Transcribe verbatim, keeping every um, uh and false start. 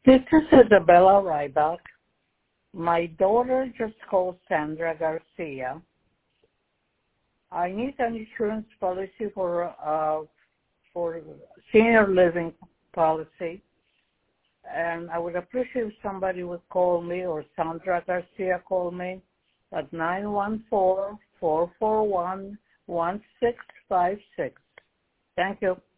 This is Isabella Rybak. My daughter just called Sandra Garcia. I need an insurance policy for uh, for senior living policy, and I would appreciate if somebody would call me or Sandra Garcia call me at nine one four, four four one, one six five six. Thank you.